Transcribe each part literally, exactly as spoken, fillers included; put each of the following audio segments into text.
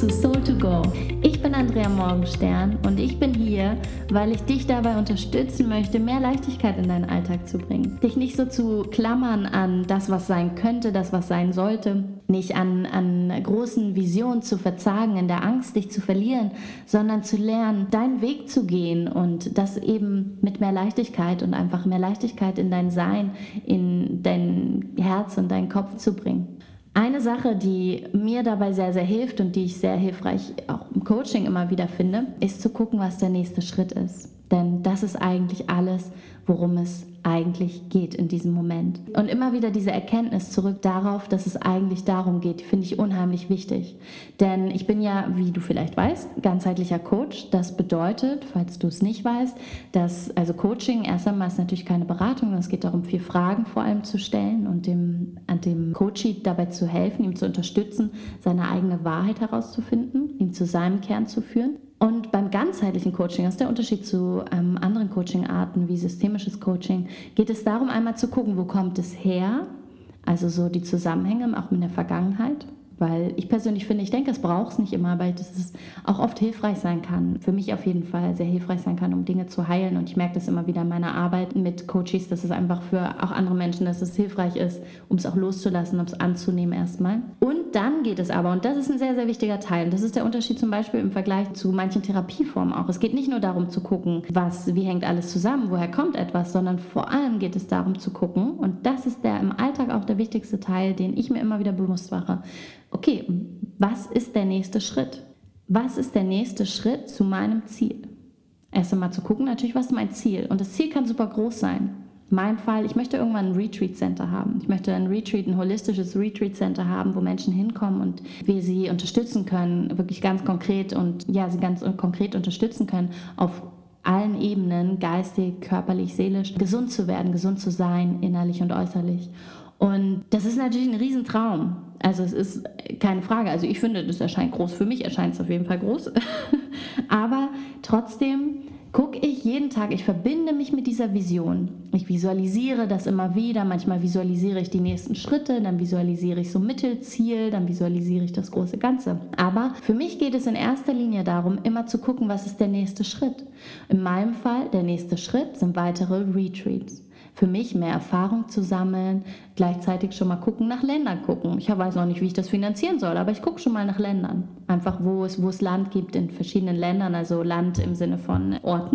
zu Soul to Go. Ich bin Andrea Morgenstern und ich bin hier, weil ich dich dabei unterstützen möchte, mehr Leichtigkeit in deinen Alltag zu bringen. Dich nicht so zu klammern an das, was sein könnte, das, was sein sollte, nicht an, an großen Visionen zu verzagen, in der Angst, dich zu verlieren, sondern zu lernen, deinen Weg zu gehen und das eben mit mehr Leichtigkeit und einfach mehr Leichtigkeit in dein Sein, in dein Herz und deinen Kopf zu bringen. Eine Sache, die mir dabei sehr, sehr hilft und die ich sehr hilfreich auch im Coaching immer wieder finde, ist zu gucken, was der nächste Schritt ist. Denn das ist eigentlich alles, worum es eigentlich geht in diesem Moment. Und immer wieder diese Erkenntnis zurück darauf, dass es eigentlich darum geht, finde ich unheimlich wichtig. Denn ich bin ja, wie du vielleicht weißt, ganzheitlicher Coach. Das bedeutet, falls du es nicht weißt, dass, also Coaching erst einmal ist natürlich keine Beratung, sondern es geht darum, vier Fragen vor allem zu stellen und dem, an dem Coachee dabei zu helfen, ihm zu unterstützen, seine eigene Wahrheit herauszufinden, ihn zu seinem Kern zu führen. Und beim ganzheitlichen Coaching, das ist der Unterschied zu ähm, anderen Coachingarten wie systemisches Coaching, geht es darum, einmal zu gucken, wo kommt es her, also so die Zusammenhänge, auch mit der Vergangenheit. Weil ich persönlich finde, ich denke, es braucht es nicht immer, weil es auch oft hilfreich sein kann. Für mich auf jeden Fall sehr hilfreich sein kann, um Dinge zu heilen. Und ich merke das immer wieder in meiner Arbeit mit Coaches, dass es einfach für auch andere Menschen, dass es hilfreich ist, um es auch loszulassen, um es anzunehmen erstmal. Und dann geht es aber, und das ist ein sehr, sehr wichtiger Teil, und das ist der Unterschied zum Beispiel im Vergleich zu manchen Therapieformen auch. Es geht nicht nur darum zu gucken, was, wie hängt alles zusammen, woher kommt etwas, sondern vor allem geht es darum zu gucken, und das ist der im Alltag auch der wichtigste Teil, den ich mir immer wieder bewusst mache. Okay, was ist der nächste Schritt? Was ist der nächste Schritt zu meinem Ziel? Erst einmal zu gucken, natürlich, was ist mein Ziel? Und das Ziel kann super groß sein. In meinem Fall, ich möchte irgendwann ein Retreat Center haben. Ich möchte ein Retreat, ein holistisches Retreat Center haben, wo Menschen hinkommen und wir sie unterstützen können, wirklich ganz konkret und ja, sie ganz konkret unterstützen können, auf allen Ebenen, geistig, körperlich, seelisch, gesund zu werden, gesund zu sein, innerlich und äußerlich. Und das ist natürlich ein Riesentraum. Also es ist keine Frage. Also ich finde, das erscheint groß. Für mich erscheint es auf jeden Fall groß. Aber trotzdem gucke ich jeden Tag, ich verbinde mich mit dieser Vision. Ich visualisiere das immer wieder. Manchmal visualisiere ich die nächsten Schritte, dann visualisiere ich so Mittelziel, dann visualisiere ich das große Ganze. Aber für mich geht es in erster Linie darum, immer zu gucken, was ist der nächste Schritt. In meinem Fall, der nächste Schritt sind weitere Retreats. Für mich mehr Erfahrung zu sammeln, gleichzeitig schon mal gucken, nach Ländern gucken. Ich weiß noch nicht, wie ich das finanzieren soll, aber ich gucke schon mal nach Ländern. Einfach, wo es, wo es Land gibt in verschiedenen Ländern, also Land im Sinne von Orten,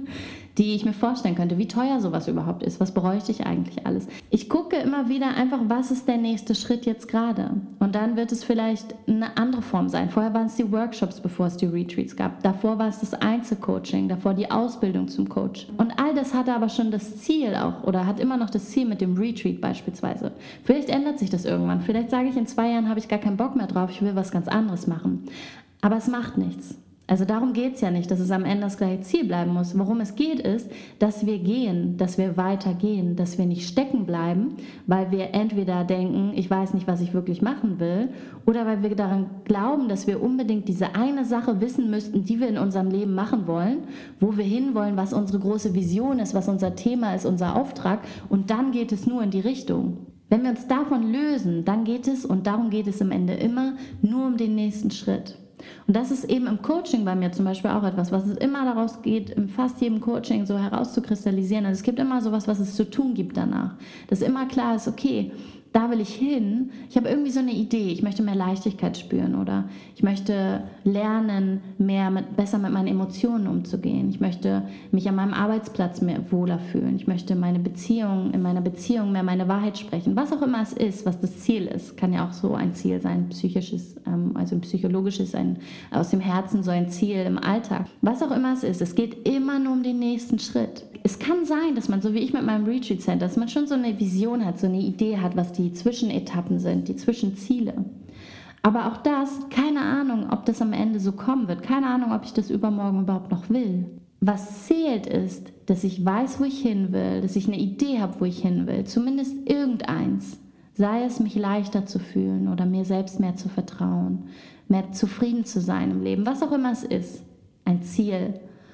die ich mir vorstellen könnte, wie teuer sowas überhaupt ist, was bräuchte ich eigentlich alles. Ich gucke immer wieder einfach, was ist der nächste Schritt jetzt gerade? Und dann wird es vielleicht eine andere Form sein. Vorher waren es die Workshops, bevor es die Retreats gab. Davor war es das Einzelcoaching, davor die Ausbildung zum Coach. Und all das hatte aber schon das Ziel auch, oder hat immer noch das Ziel mit dem Retreat beispielsweise. Vielleicht ändert sich das irgendwann. Vielleicht sage ich, in zwei Jahren habe ich gar keinen Bock mehr drauf, ich will was ganz anderes machen. Aber es macht nichts. Also darum geht es ja nicht, dass es am Ende das gleiche Ziel bleiben muss. Worum es geht, ist, dass wir gehen, dass wir weitergehen, dass wir nicht stecken bleiben, weil wir entweder denken, ich weiß nicht, was ich wirklich machen will, oder weil wir daran glauben, dass wir unbedingt diese eine Sache wissen müssten, die wir in unserem Leben machen wollen, wo wir hinwollen, was unsere große Vision ist, was unser Thema ist, unser Auftrag, und dann geht es nur in die Richtung. Wenn wir uns davon lösen, dann geht es, und darum geht es am Ende immer, nur um den nächsten Schritt. Und das ist eben im Coaching bei mir zum Beispiel auch etwas, was es immer daraus geht, in fast jedem Coaching so herauszukristallisieren. Also es gibt immer sowas, was es zu tun gibt danach. Dass immer klar ist, okay, da will ich hin. Ich habe irgendwie so eine Idee. Ich möchte mehr Leichtigkeit spüren oder ich möchte lernen, mehr mit, besser mit meinen Emotionen umzugehen. Ich möchte mich an meinem Arbeitsplatz mehr wohler fühlen. Ich möchte meine Beziehung, in meiner Beziehung mehr meine Wahrheit sprechen. Was auch immer es ist, was das Ziel ist, kann ja auch so ein Ziel sein, psychisches, also ein psychologisches, ein, aus dem Herzen so ein Ziel im Alltag. Was auch immer es ist, es geht immer nur um den nächsten Schritt. Es kann sein, dass man, so wie ich mit meinem Retreat Center, dass man schon so eine Vision hat, so eine Idee hat, was die Zwischenetappen sind, die Zwischenziele. Aber auch das, keine Ahnung, ob das am Ende so kommen wird. Keine Ahnung, ob ich das übermorgen überhaupt noch will. Was zählt ist, dass ich weiß, wo ich hin will, dass ich eine Idee habe, wo ich hin will. Zumindest irgendeins. Sei es, mich leichter zu fühlen oder mir selbst mehr zu vertrauen, mehr zufrieden zu sein im Leben, was auch immer es ist. Ein Ziel.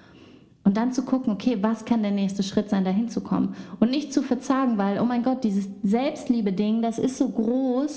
Und dann zu gucken, okay, was kann der nächste Schritt sein, dahin zu kommen? Und nicht zu verzagen, weil, oh mein Gott, dieses Selbstliebe-Ding, das ist so groß,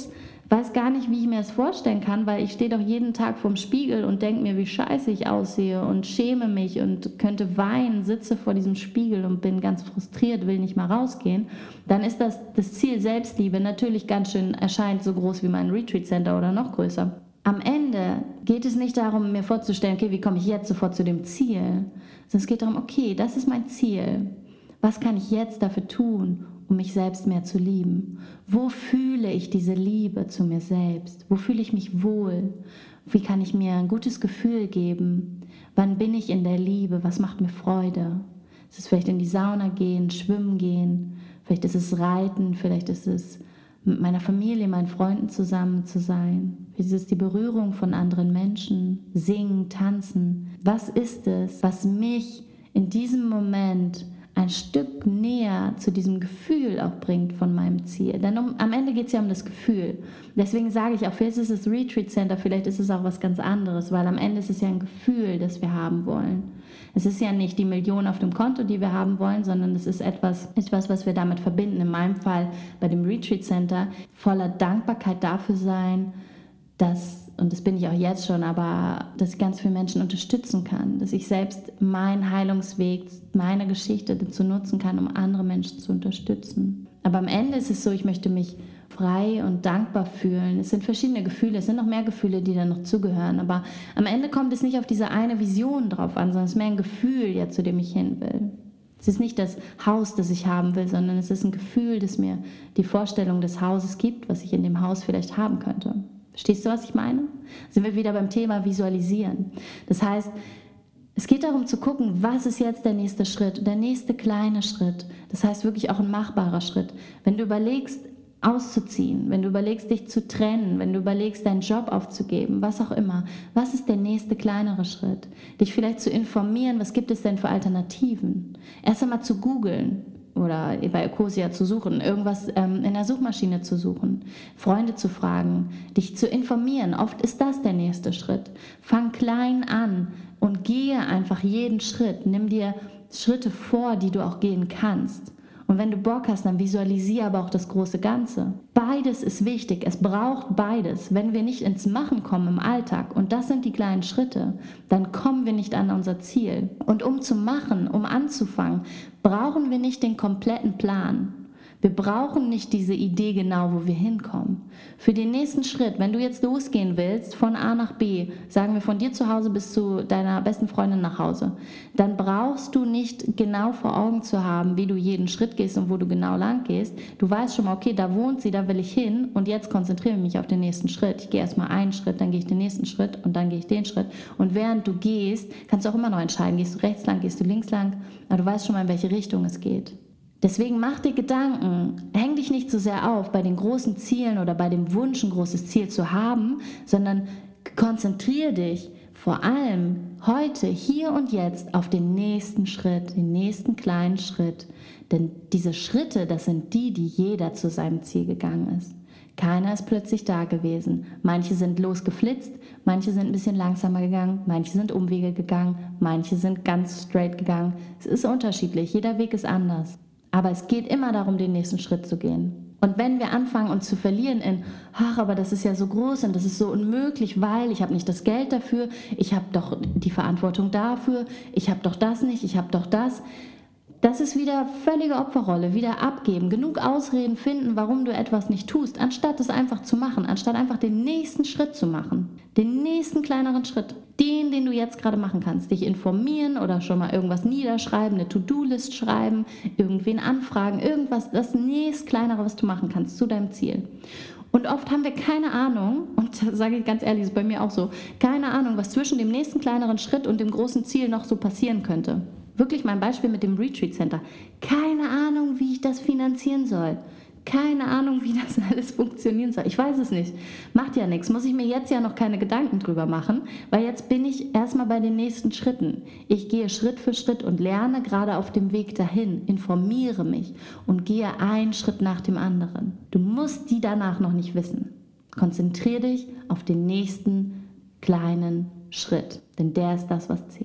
weiß gar nicht, wie ich mir das vorstellen kann, weil ich stehe doch jeden Tag vorm Spiegel und denke mir, wie scheiße ich aussehe und schäme mich und könnte weinen, sitze vor diesem Spiegel und bin ganz frustriert, will nicht mal rausgehen, dann ist das das Ziel Selbstliebe natürlich ganz schön, erscheint so groß wie mein Retreat Center oder noch größer. Am Ende geht es nicht darum, mir vorzustellen, okay, wie komme ich jetzt sofort zu dem Ziel, sondern es geht darum, okay, das ist mein Ziel. Was kann ich jetzt dafür tun, um mich selbst mehr zu lieben? Wo fühle ich diese Liebe zu mir selbst? Wo fühle ich mich wohl? Wie kann ich mir ein gutes Gefühl geben? Wann bin ich in der Liebe? Was macht mir Freude? Es ist vielleicht in die Sauna gehen, schwimmen gehen, vielleicht ist es Reiten, vielleicht ist es mit meiner Familie, meinen Freunden zusammen zu sein. Vielleicht ist es die Berührung von anderen Menschen, singen, tanzen. Was ist es, was mich in diesem Moment ein Stück näher zu diesem Gefühl auch bringt von meinem Ziel. Denn um, am Ende geht es ja um das Gefühl. Deswegen sage ich auch, vielleicht ist es Retreat Center, vielleicht ist es auch was ganz anderes, weil am Ende ist es ja ein Gefühl, das wir haben wollen. Es ist ja nicht die Million auf dem Konto, die wir haben wollen, sondern es ist etwas, etwas, was wir damit verbinden. In meinem Fall bei dem Retreat Center voller Dankbarkeit dafür sein, dass, und das bin ich auch jetzt schon, aber dass ich ganz viele Menschen unterstützen kann, dass ich selbst meinen Heilungsweg, meine Geschichte dazu nutzen kann, um andere Menschen zu unterstützen. Aber am Ende ist es so, ich möchte mich frei und dankbar fühlen. Es sind verschiedene Gefühle, es sind noch mehr Gefühle, die da noch zugehören, aber am Ende kommt es nicht auf diese eine Vision drauf an, sondern es ist mehr ein Gefühl, ja, zu dem ich hin will. Es ist nicht das Haus, das ich haben will, sondern es ist ein Gefühl, das mir die Vorstellung des Hauses gibt, was ich in dem Haus vielleicht haben könnte. Verstehst du, was ich meine? Sind wir wieder beim Thema Visualisieren. Das heißt, es geht darum zu gucken, was ist jetzt der nächste Schritt, der nächste kleine Schritt. Das heißt wirklich auch ein machbarer Schritt. Wenn du überlegst, auszuziehen, wenn du überlegst, dich zu trennen, wenn du überlegst, deinen Job aufzugeben, was auch immer, was ist der nächste kleinere Schritt? Dich vielleicht zu informieren, was gibt es denn für Alternativen? Erst einmal zu googeln. Oder bei Ecosia zu suchen, irgendwas ähm, in der Suchmaschine zu suchen, Freunde zu fragen, dich zu informieren. Oft ist das der nächste Schritt. Fang klein an und gehe einfach jeden Schritt. Nimm dir Schritte vor, die du auch gehen kannst. Und wenn du Bock hast, dann visualisiere aber auch das große Ganze. Beides ist wichtig, es braucht beides. Wenn wir nicht ins Machen kommen im Alltag, und das sind die kleinen Schritte, dann kommen wir nicht an unser Ziel. Und um zu machen, um anzufangen, brauchen wir nicht den kompletten Plan. Wir brauchen nicht diese Idee genau, wo wir hinkommen. Für den nächsten Schritt, wenn du jetzt losgehen willst, von A nach B, sagen wir von dir zu Hause bis zu deiner besten Freundin nach Hause, dann brauchst du nicht genau vor Augen zu haben, wie du jeden Schritt gehst und wo du genau lang gehst. Du weißt schon mal, okay, da wohnt sie, da will ich hin und jetzt konzentriere ich mich auf den nächsten Schritt. Ich gehe erstmal einen Schritt, dann gehe ich den nächsten Schritt und dann gehe ich den Schritt. Und während du gehst, kannst du auch immer noch entscheiden, gehst du rechts lang, gehst du links lang, aber du weißt schon mal, in welche Richtung es geht. Deswegen mach dir Gedanken, häng dich nicht so sehr auf bei den großen Zielen oder bei dem Wunsch, ein großes Ziel zu haben, sondern konzentriere dich vor allem heute, hier und jetzt auf den nächsten Schritt, den nächsten kleinen Schritt. Denn diese Schritte, das sind die, die jeder zu seinem Ziel gegangen ist. Keiner ist plötzlich da gewesen. Manche sind losgeflitzt, manche sind ein bisschen langsamer gegangen, manche sind Umwege gegangen, manche sind ganz straight gegangen. Es ist unterschiedlich, jeder Weg ist anders. Aber es geht immer darum, den nächsten Schritt zu gehen. Und wenn wir anfangen, uns zu verlieren in, ach, aber das ist ja so groß und das ist so unmöglich, weil ich habe nicht das Geld dafür, ich habe doch die Verantwortung dafür, ich habe doch das nicht, ich habe doch das. Das ist wieder völlige Opferrolle, wieder abgeben, genug Ausreden finden, warum du etwas nicht tust, anstatt es einfach zu machen, anstatt einfach den nächsten Schritt zu machen, den nächsten kleineren Schritt, den, den du jetzt gerade machen kannst, dich informieren oder schon mal irgendwas niederschreiben, eine To-Do-List schreiben, irgendwen anfragen, irgendwas, das nächst kleinere, was du machen kannst zu deinem Ziel. Und oft haben wir keine Ahnung, und das sage ich ganz ehrlich, ist bei mir auch so, keine Ahnung, was zwischen dem nächsten kleineren Schritt und dem großen Ziel noch so passieren könnte. Wirklich mein Beispiel mit dem Retreat Center. Keine Ahnung, wie ich das finanzieren soll. Keine Ahnung, wie das alles funktionieren soll. Ich weiß es nicht. Macht ja nichts. Muss ich mir jetzt ja noch keine Gedanken drüber machen, weil jetzt bin ich erstmal bei den nächsten Schritten. Ich gehe Schritt für Schritt und lerne gerade auf dem Weg dahin, informiere mich und gehe einen Schritt nach dem anderen. Du musst die danach noch nicht wissen. Konzentriere dich auf den nächsten kleinen Schritt, denn der ist das, was zählt.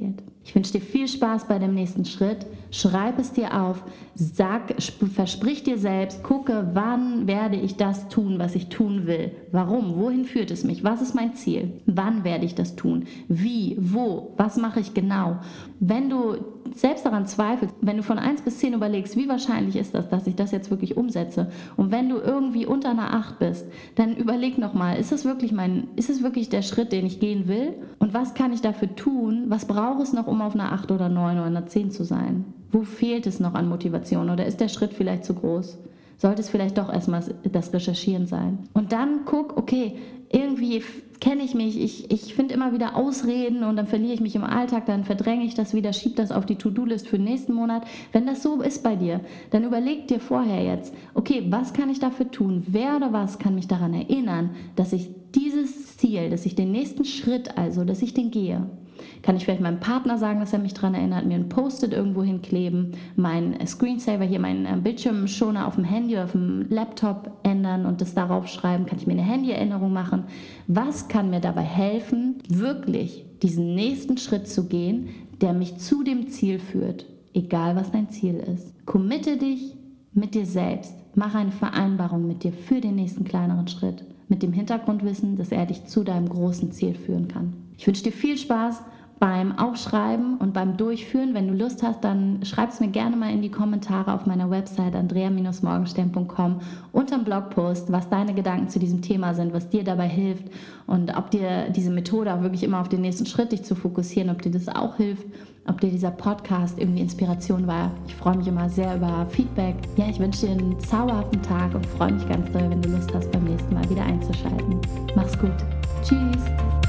Ich wünsche dir viel Spaß bei dem nächsten Schritt. Schreib es dir auf, sag, versprich dir selbst, gucke, wann werde ich das tun, was ich tun will. Warum? Wohin führt es mich? Was ist mein Ziel? Wann werde ich das tun? Wie? Wo? Was mache ich genau? Wenn du selbst daran zweifelst, wenn du von eins bis zehn überlegst, wie wahrscheinlich ist das, dass ich das jetzt wirklich umsetze, und wenn du irgendwie unter einer acht bist, dann überleg nochmal, ist es wirklich mein, ist es wirklich der Schritt, den ich gehen will? Und was kann ich dafür tun? Was braucht es noch, um auf einer acht oder neun oder einer zehn zu sein? Wo fehlt es noch an Motivation oder ist der Schritt vielleicht zu groß? Sollte es vielleicht doch erstmal das Recherchieren sein? Und dann guck, okay, irgendwie kenne ich mich, ich, ich finde immer wieder Ausreden und dann verliere ich mich im Alltag, dann verdränge ich das wieder, schiebe das auf die To-Do-List für den nächsten Monat. Wenn das so ist bei dir, dann überleg dir vorher jetzt, okay, was kann ich dafür tun? Wer oder was kann mich daran erinnern, dass ich dieses Ziel, dass ich den nächsten Schritt also, dass ich den gehe? Kann ich vielleicht meinem Partner sagen, dass er mich daran erinnert, mir ein Post-it irgendwo hinkleben, meinen Screensaver hier, meinen Bildschirmschoner auf dem Handy oder auf dem Laptop ändern und das darauf schreiben? Kann ich mir eine Handyerinnerung machen? Was kann mir dabei helfen, wirklich diesen nächsten Schritt zu gehen, der mich zu dem Ziel führt, egal was dein Ziel ist? Committe dich mit dir selbst. Mach eine Vereinbarung mit dir für den nächsten kleineren Schritt, mit dem Hintergrundwissen, dass er dich zu deinem großen Ziel führen kann. Ich wünsche dir viel Spaß beim Aufschreiben und beim Durchführen. Wenn du Lust hast, dann schreib es mir gerne mal in die Kommentare auf meiner Website andrea Bindestrich morgenstern punkt com unter dem Blogpost, was deine Gedanken zu diesem Thema sind, was dir dabei hilft und ob dir diese Methode auch wirklich immer auf den nächsten Schritt dich zu fokussieren, ob dir das auch hilft, ob dir dieser Podcast irgendwie Inspiration war. Ich freue mich immer sehr über Feedback. Ja, ich wünsche dir einen zauberhaften Tag und freue mich ganz doll, wenn du Lust hast, beim nächsten Mal wieder einzuschalten. Mach's gut. Tschüss.